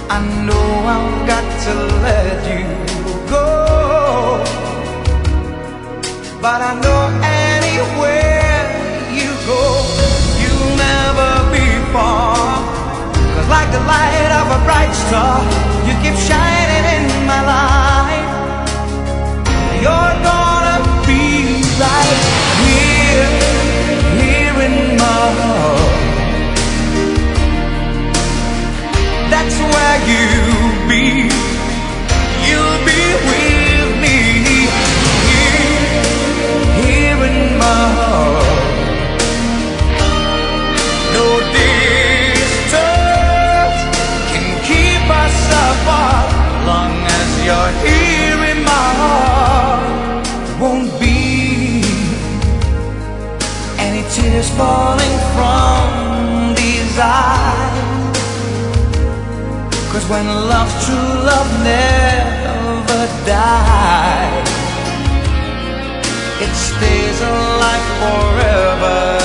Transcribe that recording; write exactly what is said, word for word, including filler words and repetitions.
I know I've got to let you go, but I know anywhere you go, you'll never be far. 'Cause like the light of a bright star, you keep shining in my life. You're gonna be right here, here in my heart. That's where you'll be. You'll be with me, here, here in my heart. No distance can keep us apart. Long as you're here in my heart, won't be any tears falling from these eyes. 'Cause when love, true love never dies, it stays alive forever.